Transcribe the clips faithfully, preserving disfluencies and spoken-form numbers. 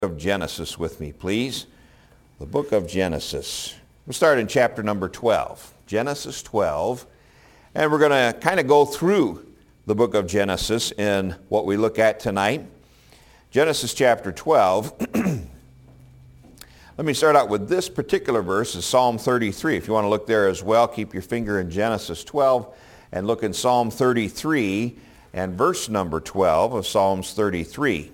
Of Genesis with me, please. The book of Genesis. We'll start in chapter number twelve. Genesis twelve. And we're going to kind of go through the book of Genesis in what we look at tonight. Genesis chapter twelve. Let me start out with this particular verse, is Psalm thirty-three. If you want to look there as well, keep your finger in Genesis twelve and look in Psalm thirty-three and verse number twelve of Psalms thirty-three.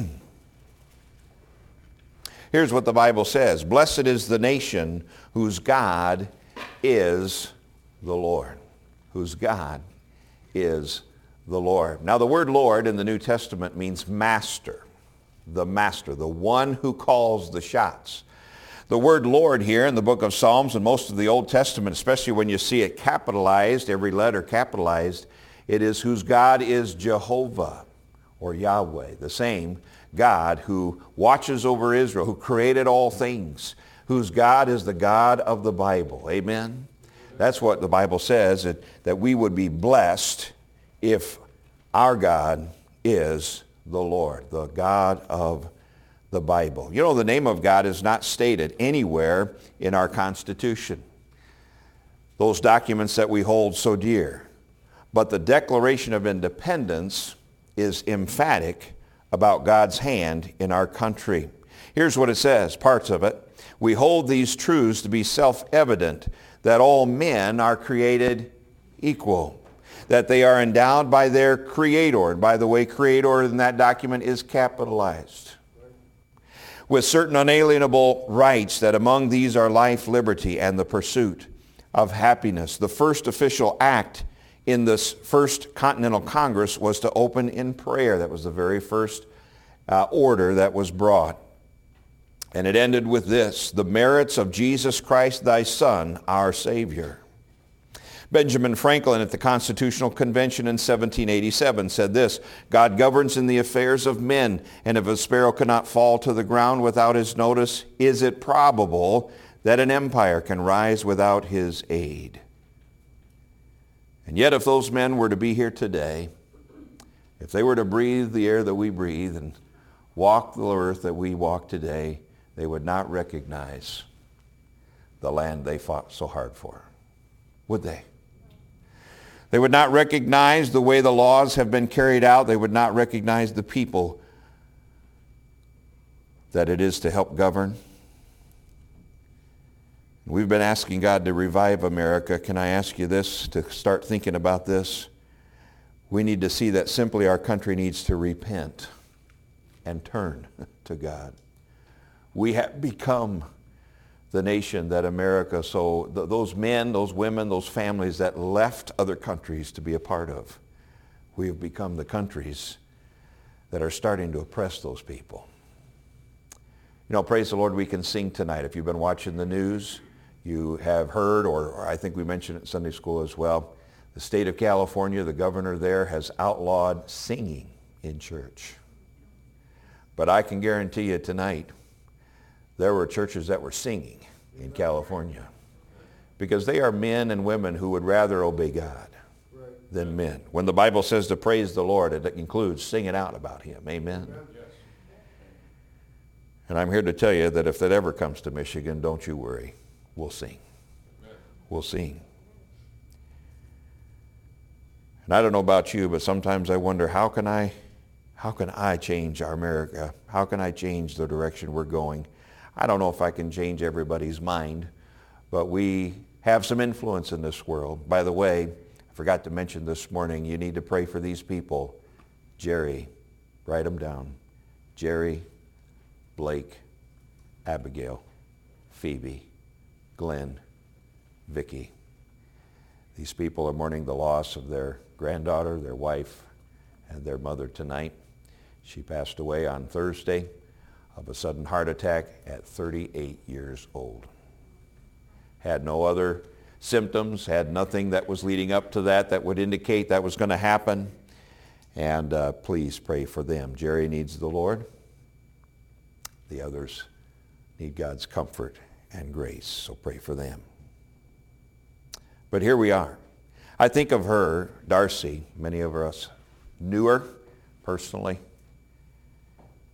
Here's what the Bible says. Blessed is the nation whose God is the Lord. Whose God is the Lord. Now the word Lord in the New Testament means master. The master, the one who calls the shots. The word Lord here in the book of Psalms and most of the Old Testament, especially when you see it capitalized, every letter capitalized, it is whose God is Jehovah or Yahweh, the same God who watches over Israel, who created all things, whose God is the God of the Bible. Amen? That's what the Bible says, that, that we would be blessed if our God is the Lord, the God of the Bible. You know, the name of God is not stated anywhere in our Constitution, those documents that we hold so dear. But the Declaration of Independence is emphatic about God's hand in our country. Here's what it says, parts of it. We hold these truths to be self-evident, that all men are created equal, that they are endowed by their Creator. And by the way, Creator in that document is capitalized. With certain unalienable rights, that among these are life, liberty, and the pursuit of happiness. The first official act in this first Continental Congress was to open in prayer. That was the very first uh, order that was brought. And it ended with this: the merits of Jesus Christ, thy Son, our Savior. Benjamin Franklin at the Constitutional Convention in seventeen eighty-seven said this: God governs in the affairs of men, and if a sparrow cannot fall to the ground without his notice, is it probable that an empire can rise without his aid? And yet if those men were to be here today, if they were to breathe the air that we breathe and walk the earth that we walk today, they would not recognize the land they fought so hard for, would they? They would not recognize the way the laws have been carried out. They would not recognize the people that it is to help govern. We've been asking God to revive America. Can I ask you this, to start thinking about this? We need to see that simply our country needs to repent and turn to God. We have become the nation that America, so th- those men, those women, those families that left other countries to be a part of, we have become the countries that are starting to oppress those people. You know, praise the Lord, we can sing tonight. If you've been watching the news, you have heard, or, or I think we mentioned it in Sunday school as well, the state of California, the governor there has outlawed singing in church. But I can guarantee you tonight, there were churches that were singing in California, because they are men and women who would rather obey God than men. When the Bible says to praise the Lord, it includes singing out about him. Amen. And I'm here to tell you that if that ever comes to Michigan, don't you worry. We'll sing. We'll sing. And I don't know about you, but sometimes I wonder, how can I, how can I change our America? How can I change the direction we're going? I don't know if I can change everybody's mind, but we have some influence in this world. By the way, I forgot to mention this morning, you need to pray for these people. Jerry, write them down. Jerry, Blake, Abigail, Phoebe, Glenn, Vicky. These people are mourning the loss of their granddaughter, their wife, and their mother tonight. She passed away on Thursday of a sudden heart attack at thirty-eight years old. Had no other symptoms, had nothing that was leading up to that that would indicate that was going to happen. And uh, please pray for them. Jerry needs the Lord. The others need God's comfort and grace, so pray for them. But here we are. I think of her, Darcy, many of us knew her personally.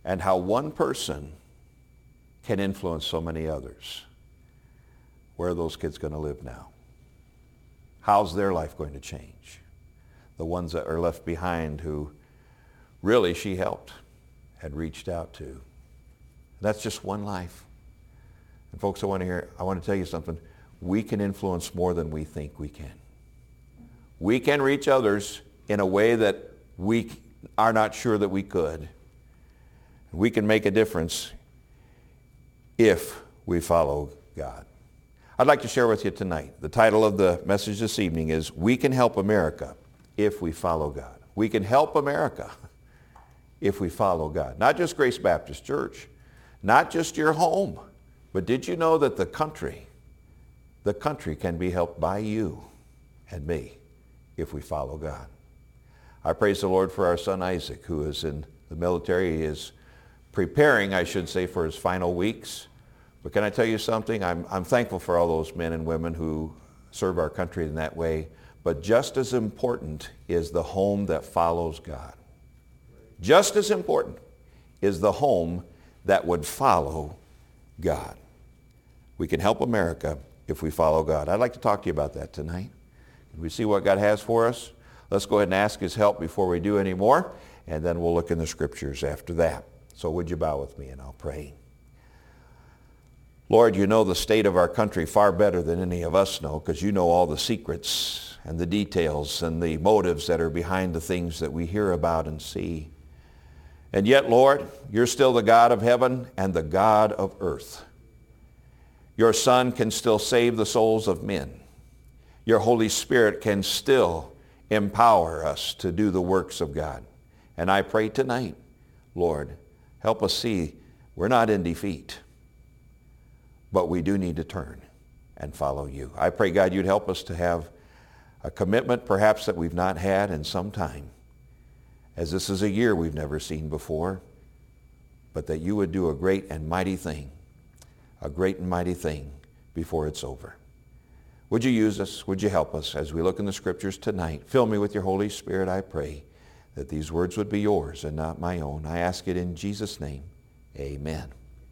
and how one person can influence so many others. Where are those kids going to live now? How's their life going to change? The ones that are left behind who really she helped, had reached out to. That's just one life. And folks, I want to hear, I want to tell you something. We can influence more than we think we can. We can reach others in a way that we are not sure that we could. We can make a difference if we follow God. I'd like to share with you tonight, the title of the message this evening is, We Can Help America If We Follow God. We can help America if we follow God. Not just Grace Baptist Church, not just your home, but did you know that the country, the country can be helped by you and me if we follow God. I praise the Lord for our son Isaac, who is in the military. He is preparing, I should say, for his final weeks. But can I tell you something? I'm, I'm thankful for all those men and women who serve our country in that way. But just as important is the home that follows God. Just as important is the home that would follow God. We can help America if we follow God. I'd like to talk to you about that tonight. Can we see what God has for us? Let's go ahead and ask his help before we do any more, and then we'll look in the scriptures after that. So would you bow with me and I'll pray. Lord, you know the state of our country far better than any of us know, because you know all the secrets and the details and the motives that are behind the things that we hear about and see. And yet, Lord, you're still the God of heaven and the God of earth. Your Son can still save the souls of men. Your Holy Spirit can still empower us to do the works of God. And I pray tonight, Lord, help us see we're not in defeat, but we do need to turn and follow you. I pray, God, you'd help us to have a commitment perhaps that we've not had in some time, as this is a year we've never seen before, but that you would do a great and mighty thing, a great and mighty thing before it's over. Would you use us? Would you help us as we look in the scriptures tonight? Fill me with your Holy Spirit, I pray, that these words would be yours and not my own. I ask it in Jesus' name. Amen.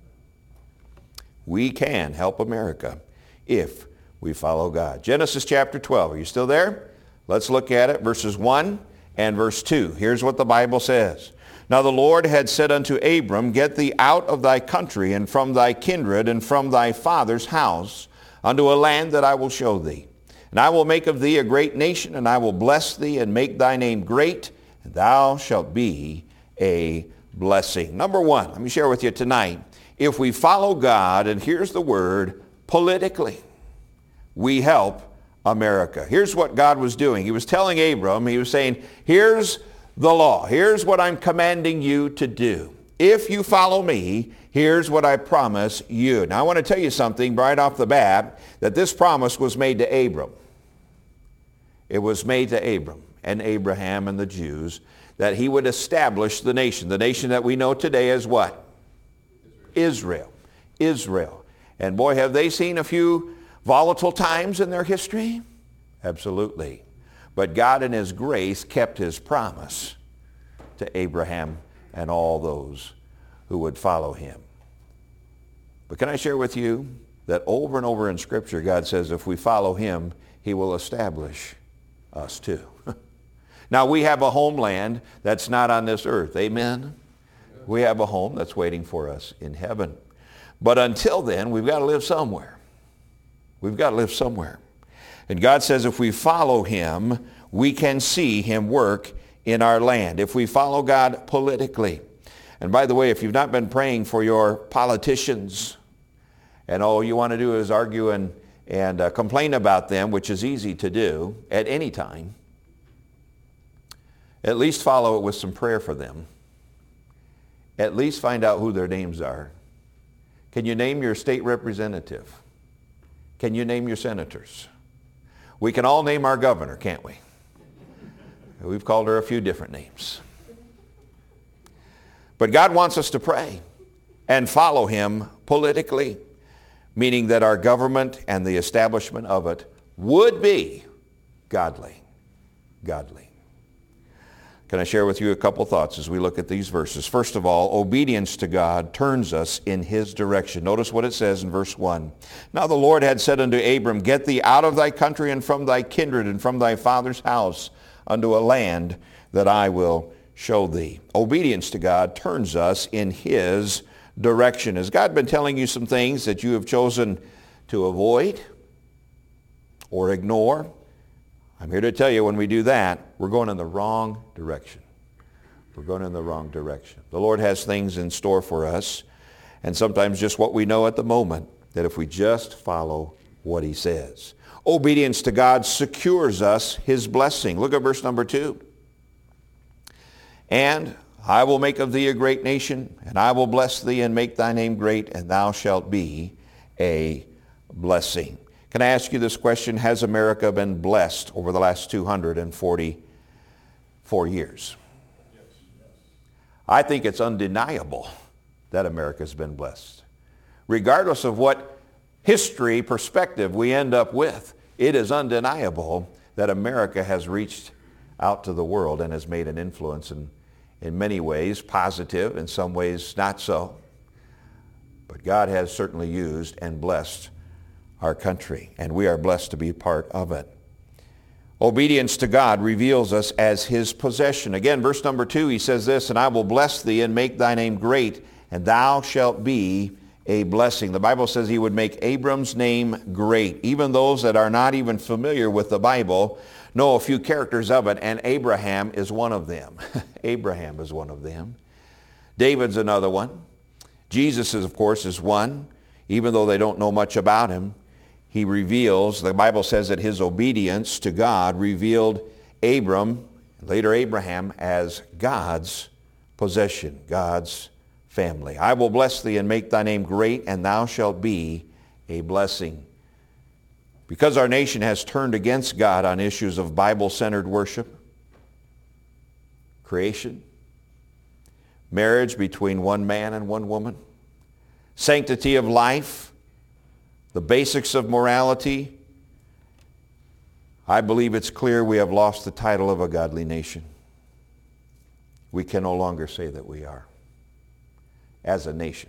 We can help America if we follow God. Genesis chapter twelve. Are you still there? Let's look at it, verses one and verse two. Here's what the Bible says. Now the Lord had said unto Abram, Get thee out of thy country and from thy kindred and from thy father's house unto a land that I will show thee. And I will make of thee a great nation, and I will bless thee and make thy name great, and thou shalt be a blessing. Number one, let me share with you tonight. If we follow God, and here's the word, politically, we help America. Here's what God was doing. He was telling Abram, he was saying, here's the law. Here's what I'm commanding you to do. If you follow me, here's what I promise you. Now I want to tell you something right off the bat, that this promise was made to Abram. It was made to Abram and Abraham and the Jews, that he would establish the nation. The nation that we know today as what? Israel. Israel. And boy, have they seen a few volatile times in their history? Absolutely. But God in his grace kept his promise to Abraham and all those who would follow him. But can I share with you that over and over in Scripture, God says if we follow him, he will establish us too. Now we have a homeland that's not on this earth. Amen? We have a home that's waiting for us in heaven. But until then, we've got to live somewhere. We've got to live somewhere. And God says if we follow him, we can see him work in our land. If we follow God politically. And by the way, if you've not been praying for your politicians, and all you want to do is argue and, and uh, complain about them, which is easy to do at any time, at least follow it with some prayer for them. At least find out who their names are. Can you name your state representative? Can you name your senators? We can all name our governor, can't we? We've called her a few different names. But God wants us to pray and follow him politically, meaning that our government and the establishment of it would be godly. Godly. Can I share with you a couple thoughts as we look at these verses? First of all, obedience to God turns us in his direction. Notice what it says in verse one. Now the Lord had said unto Abram, Get thee out of thy country and from thy kindred and from thy father's house unto a land that I will show thee. Obedience to God turns us in his direction. Has God been telling you some things that you have chosen to avoid or ignore? I'm here to tell you, when we do that, we're going in the wrong direction. We're going in the wrong direction. The Lord has things in store for us, and sometimes just what we know at the moment, that if we just follow what he says. Obedience to God secures us his blessing. Look at verse number two. And I will make of thee a great nation, and I will bless thee and make thy name great, and thou shalt be a blessing. Can I ask you this question? Has America been blessed over the last two hundred forty-four years? Yes. I think it's undeniable that America's been blessed. Regardless of what history perspective we end up with, it is undeniable that America has reached out to the world and has made an influence in, in many ways, positive, in some ways not so. But God has certainly used and blessed our country, and we are blessed to be part of it. Obedience to God reveals us as his possession. Again, verse number two, he says this, And I will bless thee and make thy name great, and thou shalt be a blessing. The Bible says he would make Abram's name great. Even those that are not even familiar with the Bible know a few characters of it, and Abraham is one of them. Abraham is one of them. David's another one. Jesus, is, of course, is one. Even though they don't know much about him, he reveals, the Bible says that his obedience to God revealed Abram, later Abraham, as God's possession, God's family. I will bless thee and make thy name great, and thou shalt be a blessing. Because our nation has turned against God on issues of Bible-centered worship, creation, marriage between one man and one woman, sanctity of life, the basics of morality, I believe it's clear we have lost the title of a godly nation. We can no longer say that we are as a nation.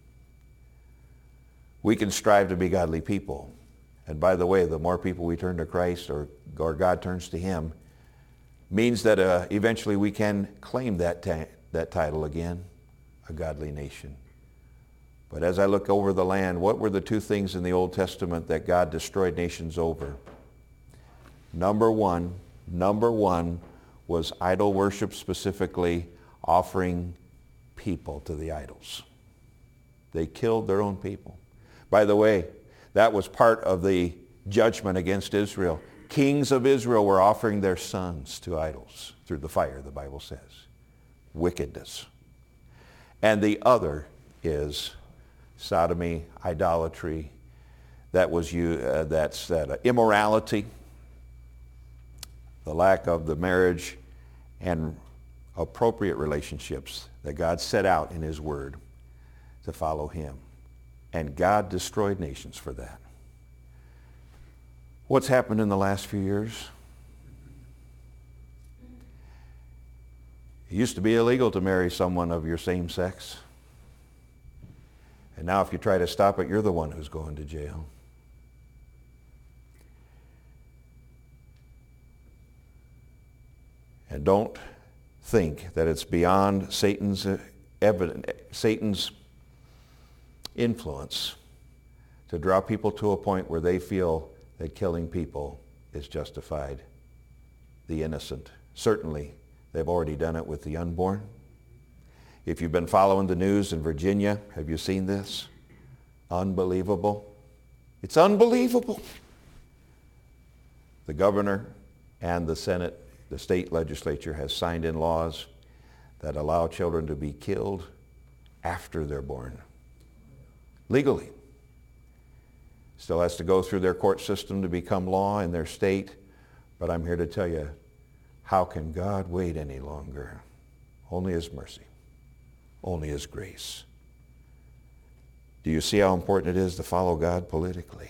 We can strive to be godly people. And by the way, the more people we turn to Christ, or, or God turns to him, means that uh, eventually we can claim that, ta- that title again, a godly nation. But as I look over the land, what were the two things in the Old Testament that God destroyed nations over? Number one, number one was idol worship, specifically offering people to the idols. They killed their own people. By the way, that was part of the judgment against Israel. Kings of Israel were offering their sons to idols through the fire, the Bible says. Wickedness. And the other is sodomy, idolatry, that was you, uh, that's that uh, immorality, the lack of the marriage and appropriate relationships that God set out in his word to follow him. And God destroyed nations for that. What's happened in the last few years? It used to be illegal to marry someone of your same sex. And now if you try to stop it, you're the one who's going to jail. And don't think that it's beyond Satan's evident, Satan's influence to draw people to a point where they feel that killing people is justified. The innocent. Certainly, they've already done it with the unborn. If you've been following the news in Virginia, have you seen this? Unbelievable. It's unbelievable. The governor and the Senate, the state legislature, has signed in laws that allow children to be killed after they're born. Legally. Still has to go through their court system to become law in their state. But I'm here to tell you, how can God wait any longer? Only his mercy. Only his grace. Do you see how important it is to follow God politically?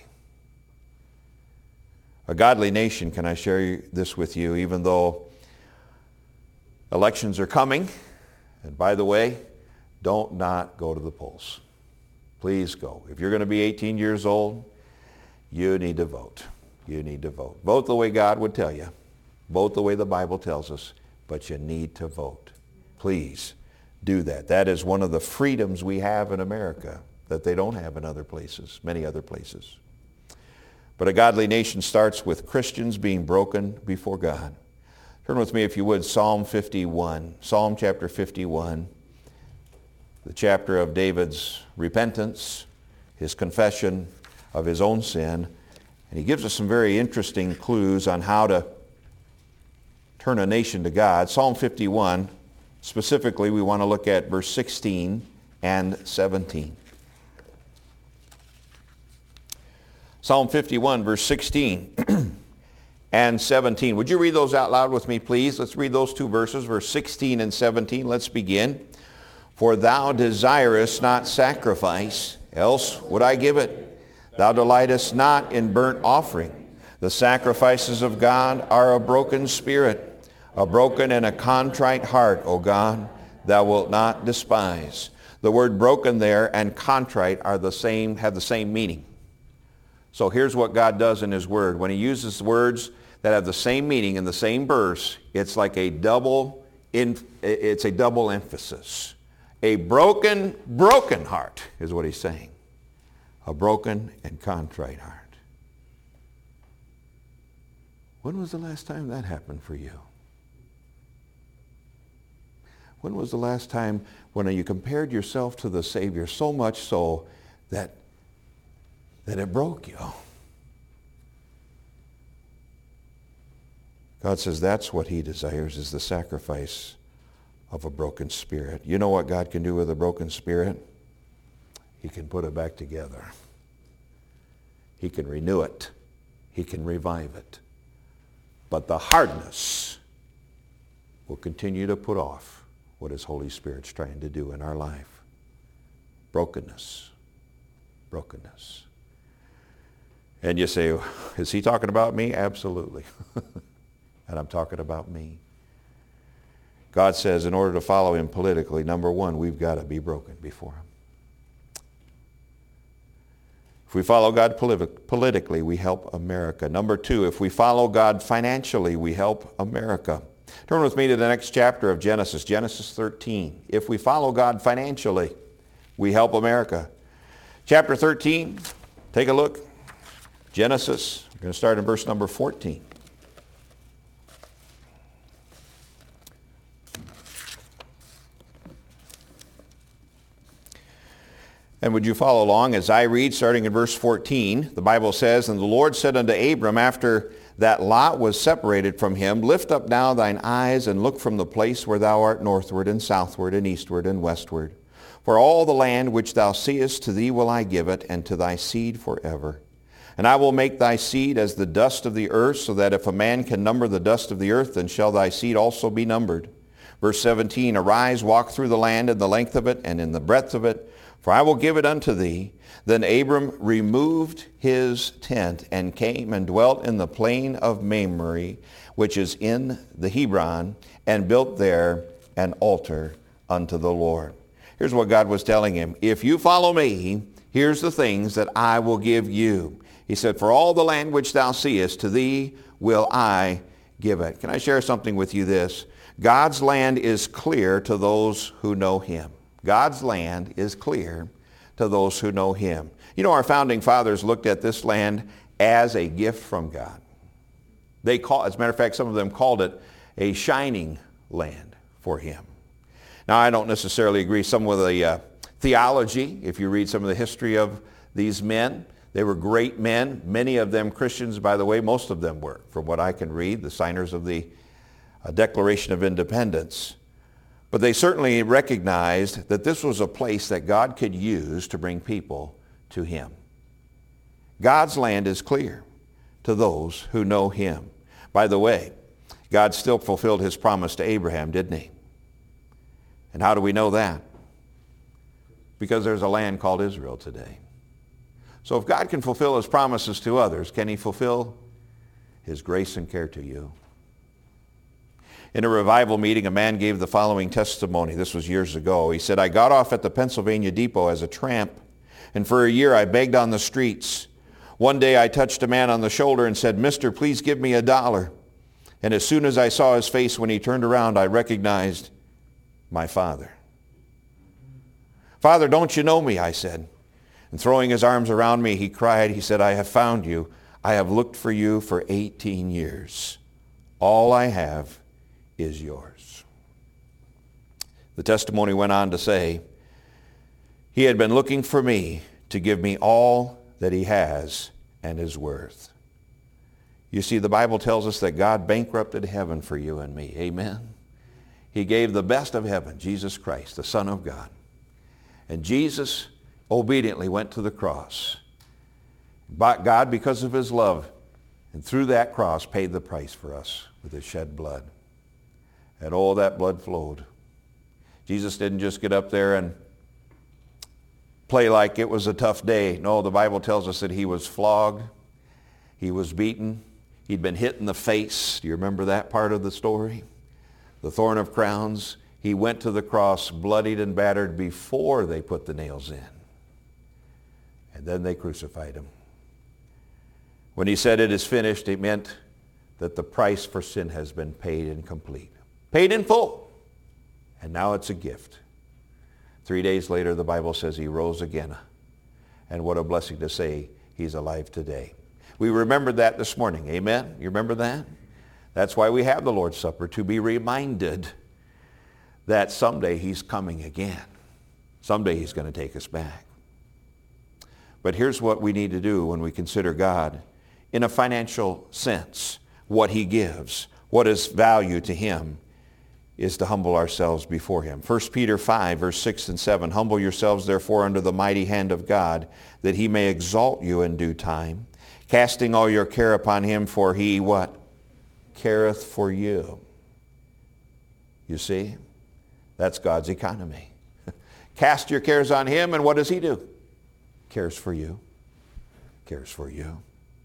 A godly nation, can I share this with you, even though Elections are coming. And by the way, don't not go to the polls. Please go. If you're going to be eighteen years old, you need to vote. You need to vote. Vote the way God would tell you. Vote the way the Bible tells us. But you need to vote. Please do that. That is one of the freedoms we have in America that they don't have in other places, many other places. But a godly nation starts with Christians being broken before God. Turn with me, if you would, Psalm fifty-one. Psalm chapter fifty-one, the chapter of David's repentance, his confession of his own sin. And he gives us some very interesting clues on how to turn a nation to God. Psalm fifty-one, specifically, we want to look at verse sixteen and seventeen. Psalm fifty-one, verse sixteen and seventeen. Would you read those out loud with me, please? Let's read those two verses, verse sixteen and seventeen. Let's begin. For thou desirest not sacrifice, else would I give it. Thou delightest not in burnt offering. The sacrifices of God are a broken spirit, a broken and a contrite heart, O God, thou wilt not despise. The word broken there and contrite are the same, have the same meaning. So here's what God does in his word. When he uses words that have the same meaning in the same verse, it's like a double, it's a double emphasis. A broken, broken heart is what he's saying. A broken and contrite heart. When was the last time that happened for you? When was the last time when you compared yourself to the Savior so much so that that it broke you? God says that's what he desires, is the sacrifice of a broken spirit. You know what God can do with a broken spirit? He can put it back together. He can renew it. He can revive it. But the hardness will continue to put off what his Holy Spirit's trying to do in our life. Brokenness. Brokenness. And you say, is he talking about me? Absolutely. And I'm talking about me. God says in order to follow him politically, number one, we've got to be broken before him. If we follow God politi- politically, we help America. Number two, if we follow God financially, we help America. Turn with me to the next chapter of Genesis, Genesis thirteen. If we follow God financially, we help America. Chapter thirteen, take a look. Genesis, we're going to start in verse number fourteen. And would you follow along as I read, starting in verse fourteen. The Bible says, And the Lord said unto Abram, after that Lot was separated from him, Lift up now thine eyes, and look from the place where thou art northward, and southward, and eastward, and westward. For all the land which thou seest, to thee will I give it, and to thy seed forever. And I will make thy seed as the dust of the earth, so that if a man can number the dust of the earth, then shall thy seed also be numbered. Verse seventeen, Arise, walk through the land in the length of it, and in the breadth of it, for I will give it unto thee. Then Abram removed his tent, and came and dwelt in the plain of Mamre, which is in the Hebron, and built there an altar unto the Lord. Here's what God was telling him. If you follow me, here's the things that I will give you. He said, For all the land which thou seest, to thee will I give it. Can I share something with you this? God's land is clear to those who know him. God's land is clear to those who know him. You know, our founding fathers looked at this land as a gift from God. They call, as a matter of fact, some of them called it a shining land for him. Now, I don't necessarily agree some with the uh, theology. If you read some of the history of these men, they were great men. Many of them Christians, by the way. Most of them were, from what I can read, the signers of the uh, Declaration of Independence. But they certainly recognized that this was a place that God could use to bring people to him. God's land is clear to those who know him. By the way, God still fulfilled his promise to Abraham, didn't he? And how do we know that? Because there's a land called Israel today. So if God can fulfill his promises to others, can he fulfill his grace and care to you? In a revival meeting, a man gave the following testimony. This was years ago. He said, I got off at the Pennsylvania depot as a tramp, and for a year I begged on the streets. One day I touched a man on the shoulder and said, Mister, please give me a dollar. And as soon as I saw his face when he turned around, I recognized my father. Father, don't you know me? I said. And throwing his arms around me, he cried. He said, I have found you. I have looked for you for eighteen years. All I have is yours. The testimony went on to say, he had been looking for me to give me all that he has and is worth. You see, the Bible tells us that God bankrupted heaven for you and me. Amen. He gave the best of heaven, Jesus Christ, the Son of God. And Jesus obediently went to the cross. But God, because of his love, and through that cross, paid the price for us with his shed blood. And all that blood flowed. Jesus didn't just get up there and play like it was a tough day. No, the Bible tells us that he was flogged. He was beaten. He'd been hit in the face. Do you remember that part of the story? The thorn of crowns. He went to the cross bloodied and battered before they put the nails in. And then they crucified him. When he said it is finished, it meant that the price for sin has been paid and complete. Paid in full. And now it's a gift. Three days later, the Bible says he rose again. And what a blessing to say he's alive today. We remembered that this morning. Amen? You remember that? That's why we have the Lord's Supper, to be reminded that someday he's coming again. Someday he's going to take us back. But here's what we need to do when we consider God in a financial sense. What he gives, what is value to him, is to humble ourselves before him. First Peter five, verse six and seven, humble yourselves therefore under the mighty hand of God, that he may exalt you in due time, casting all your care upon him, for he, what? Careth for you. You see? That's God's economy. Cast your cares on him, and what does he do? Cares for you. Cares for you.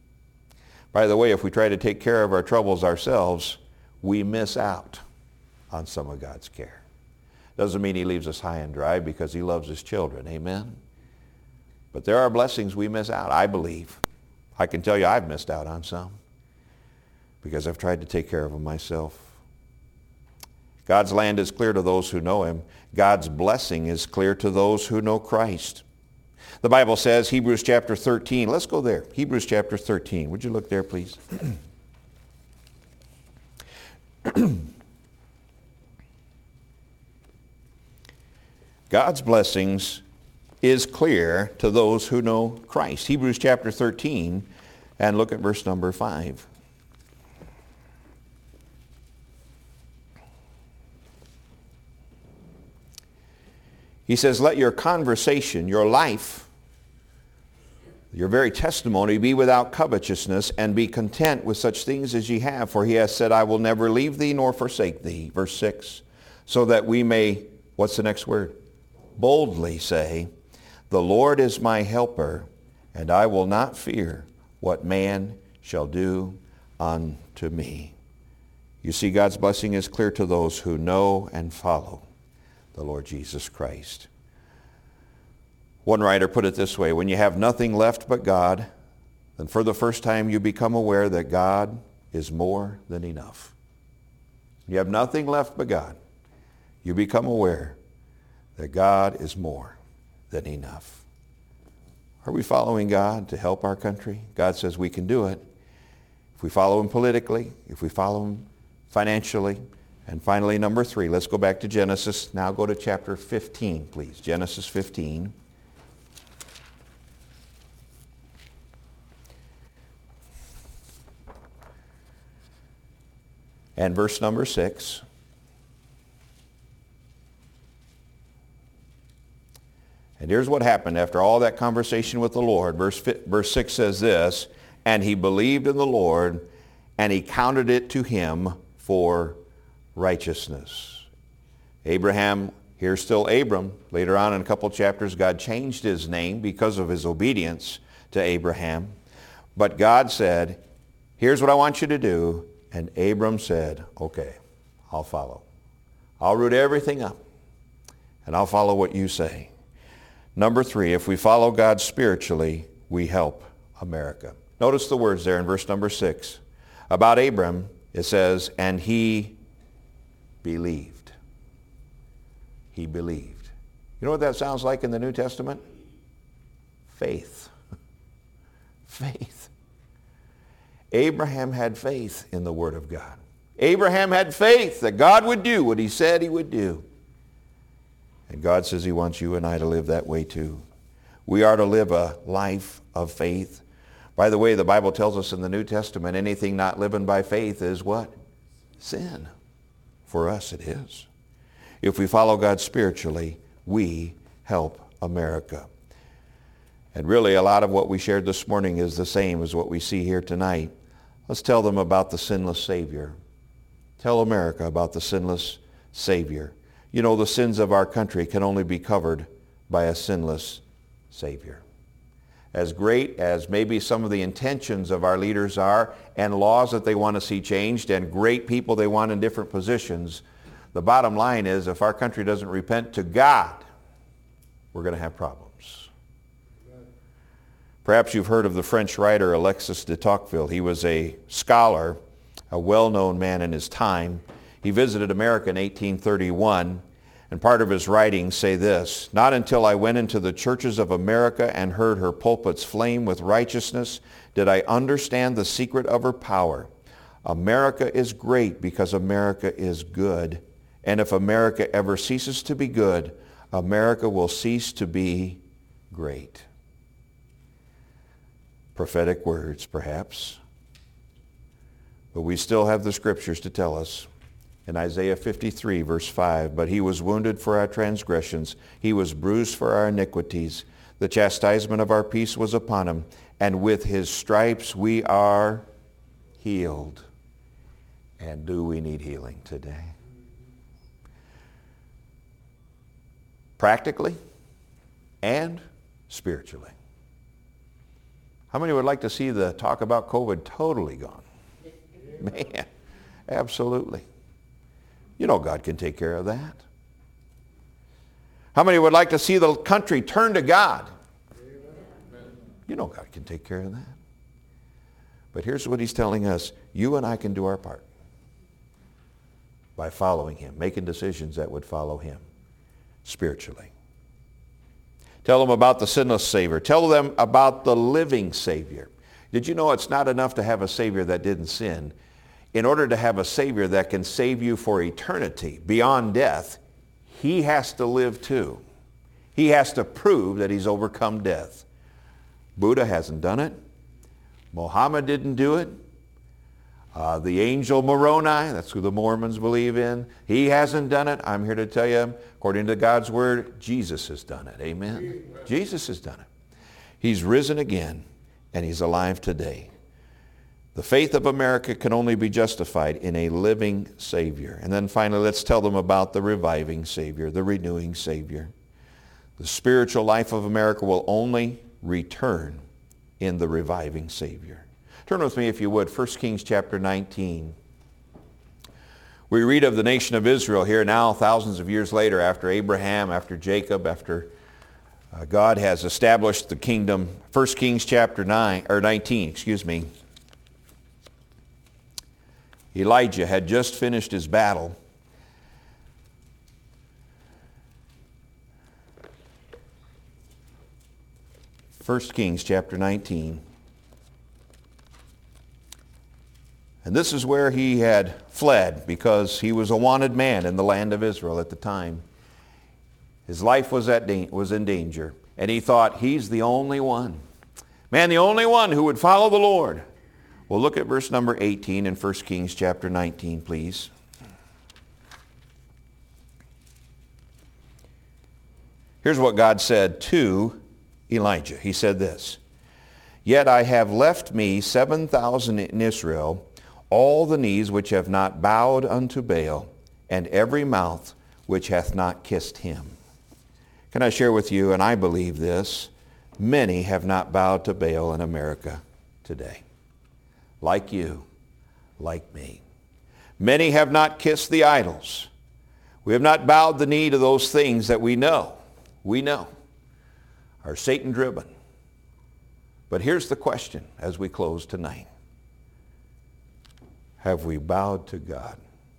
By the way, if we try to take care of our troubles ourselves, we miss out on some of God's care. Doesn't mean he leaves us high and dry, because he loves his children. Amen? But there are blessings we miss out, I believe. I can tell you I've missed out on some because I've tried to take care of them myself. God's land is clear to those who know him. God's blessing is clear to those who know Christ. The Bible says, Hebrews chapter thirteen. Let's go there. Hebrews chapter thirteen. Would you look there, please? God's blessings is clear to those who know Christ. Hebrews chapter thirteen, and look at verse number five. He says, let your conversation, your life, your very testimony be without covetousness, and be content with such things as ye have. For he has said, I will never leave thee nor forsake thee. Verse six. So that we may, what's the next word? Boldly say, the Lord is my helper, and I will not fear what man shall do unto me. You see, God's blessing is clear to those who know and follow the Lord Jesus Christ. One writer put it this way, when you have nothing left but God, then for the first time you become aware that God is more than enough. When you have nothing left but God, you become aware that God is more than enough. Are we following God to help our country? God says we can do it. If we follow him politically, if we follow him financially. And finally, number three, let's go back to Genesis. Now go to chapter fifteen, please. Genesis fifteen. And verse number six. And here's what happened after all that conversation with the Lord. Verse, verse six says this, and he believed in the Lord, and he counted it to him for righteousness. Abraham, here's still Abram. Later on in a couple chapters, God changed his name because of his obedience to Abraham. But God said, here's what I want you to do. And Abram said, okay, I'll follow. I'll root everything up, and I'll follow what you say. Number three, if we follow God spiritually, we help America. Notice the words there in verse number six. About Abram, it says, and he believed. He believed. You know what that sounds like in the New Testament? Faith. Faith. Abraham had faith in the Word of God. Abraham had faith that God would do what he said he would do. And God says he wants you and I to live that way too. We are to live a life of faith. By the way, the Bible tells us in the New Testament, anything not living by faith is what? Sin. For us it is. If we follow God spiritually, we help America. And really a lot of what we shared this morning is the same as what we see here tonight. Let's tell them about the sinless Savior. Tell America about the sinless Savior. You know, the sins of our country can only be covered by a sinless Savior. As great as maybe some of the intentions of our leaders are and laws that they want to see changed and great people they want in different positions, the bottom line is if our country doesn't repent to God, we're going to have problems. Perhaps you've heard of the French writer Alexis de Tocqueville. He was a scholar, a well-known man in his time. He visited America in eighteen thirty-one, and part of his writings say this: not until I went into the churches of America and heard her pulpits flame with righteousness did I understand the secret of her power. America is great because America is good, and if America ever ceases to be good, America will cease to be great. Prophetic words, perhaps. But we still have the scriptures to tell us. In Isaiah fifty-three, verse five, but he was wounded for our transgressions. He was bruised for our iniquities. The chastisement of our peace was upon him, and with his stripes we are healed. And do we need healing today? Practically and spiritually. How many would like to see the talk about COVID totally gone? Man, absolutely. You know God can take care of that. How many would like to see the country turn to God? You know God can take care of that. But here's what he's telling us. You and I can do our part by following him, making decisions that would follow him spiritually. Tell them about the sinless Savior. Tell them about the living Savior. Did you know it's not enough to have a Savior that didn't sin? In order to have a Savior that can save you for eternity, beyond death, he has to live too. He has to prove that he's overcome death. Buddha hasn't done it. Muhammad didn't do it. Uh, the angel Moroni, that's who the Mormons believe in, he hasn't done it. I'm here to tell you, according to God's word, Jesus has done it. Amen? Amen. Jesus has done it. He's risen again, and he's alive today. The faith of America can only be justified in a living Savior. And then finally, let's tell them about the reviving Savior, the renewing Savior. The spiritual life of America will only return in the reviving Savior. Turn with me, if you would, First Kings chapter nineteen. We read of the nation of Israel here now, thousands of years later, after Abraham, after Jacob, after uh, God has established the kingdom. First Kings chapter nine, or nineteen, excuse me. Elijah had just finished his battle. First Kings chapter nineteen. And this is where he had fled because he was a wanted man in the land of Israel at the time. His life was, at da- was in danger. And he thought, he's the only one. Man, the only one who would follow the Lord. Well, look at verse number eighteen in First Kings chapter nineteen, please. Here's what God said to Elijah. He said this: Yet I have left me seven thousand in Israel, all the knees which have not bowed unto Baal, and every mouth which hath not kissed him. Can I share with you, and I believe this, many have not bowed to Baal in America today. Like you, like me. Many have not kissed the idols. We have not bowed the knee to those things that we know, we know, are Satan-driven. But here's the question as we close tonight. Have we bowed to God?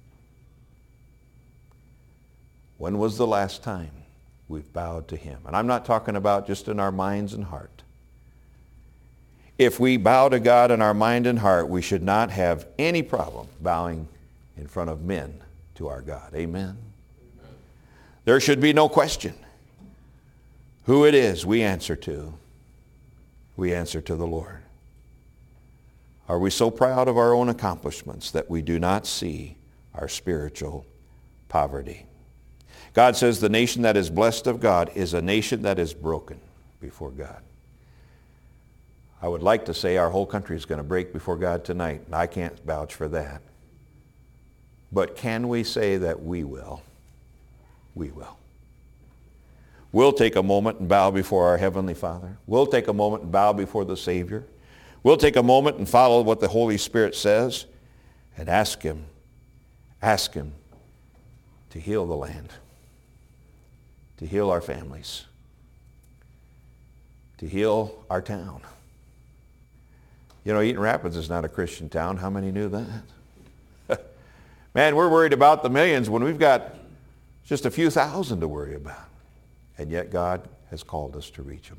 When was the last time we've bowed to him? And I'm not talking about just in our minds and heart. If we bow to God in our mind and heart, we should not have any problem bowing in front of men to our God. Amen? Amen. There should be no question who it is we answer to. We answer to the Lord. Are we so proud of our own accomplishments that we do not see our spiritual poverty? God says the nation that is blessed of God is a nation that is broken before God. I would like to say our whole country is going to break before God tonight. I can't vouch for that. But can we say that we will? We will. We'll take a moment and bow before our Heavenly Father. We'll take a moment and bow before the Savior. We'll take a moment and follow what the Holy Spirit says and ask him, ask him to heal the land, to heal our families, to heal our town. You know, Eaton Rapids is not a Christian town. How many knew that? Man, we're worried about the millions when we've got just a few thousand to worry about. And yet God has called us to reach them.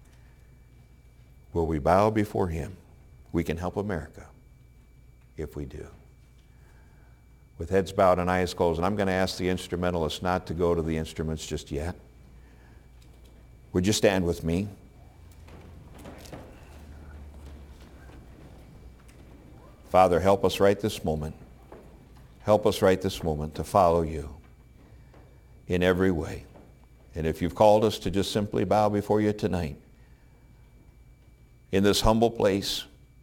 Will we bow before him? We can help America if we do. With heads bowed and eyes closed, and I'm going to ask the instrumentalists not to go to the instruments just yet. Would you stand with me? Father, help us right this moment. Help us right this moment to follow you in every way. And if you've called us to just simply bow before you tonight, in this humble place,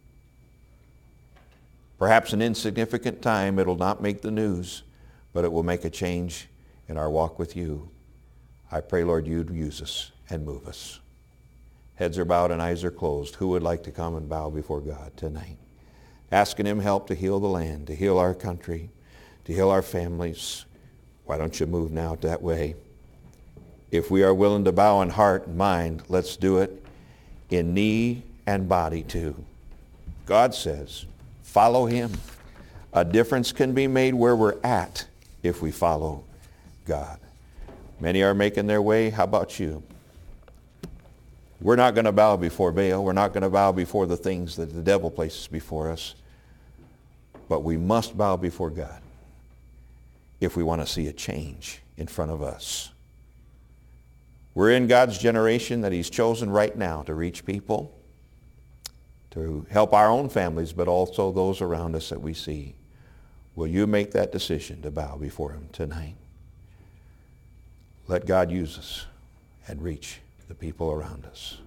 perhaps an insignificant time, it'll not make the news, but it will make a change in our walk with you. I pray, Lord, you'd use us and move us. Heads are bowed and eyes are closed. Who would like to come and bow before God tonight? Asking him help to heal the land, to heal our country, to heal our families. Why don't you move now that way? If we are willing to bow in heart and mind, let's do it in knee and body too. God says, follow him. A difference can be made where we're at if we follow God. Many are making their way. How about you? We're not going to bow before Baal. We're not going to bow before the things that the devil places before us. But we must bow before God if we want to see a change in front of us. We're in God's generation that he's chosen right now to reach people, to help our own families, but also those around us that we see. Will you make that decision to bow before him tonight? Let God use us and reach the people around us.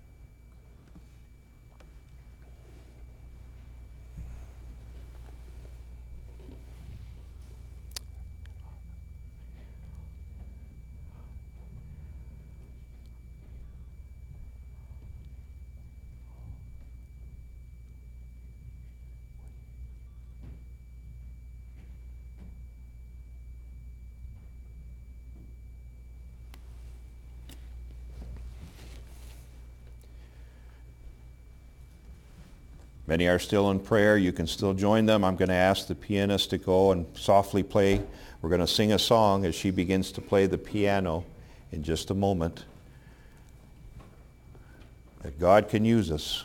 Many are still in prayer. You can still join them. I'm going to ask the pianist to go and softly play. We're going to sing a song as she begins to play the piano in just a moment. That God can use us.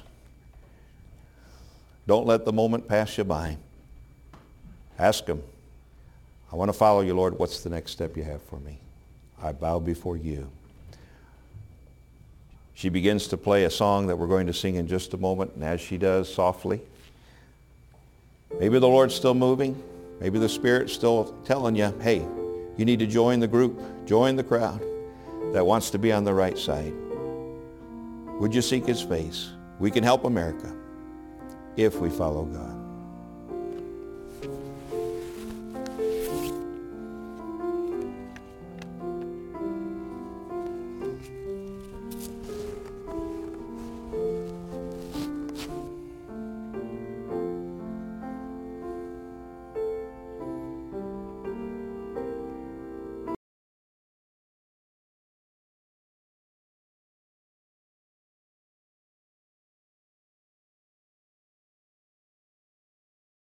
Don't let the moment pass you by. Ask him, I want to follow you, Lord. What's the next step you have for me? I bow before you. She begins to play a song that we're going to sing in just a moment, and as she does, softly, maybe the Lord's still moving. Maybe the Spirit's still telling you, hey, you need to join the group, join the crowd that wants to be on the right side. Would you seek his face? We can help America if we follow God.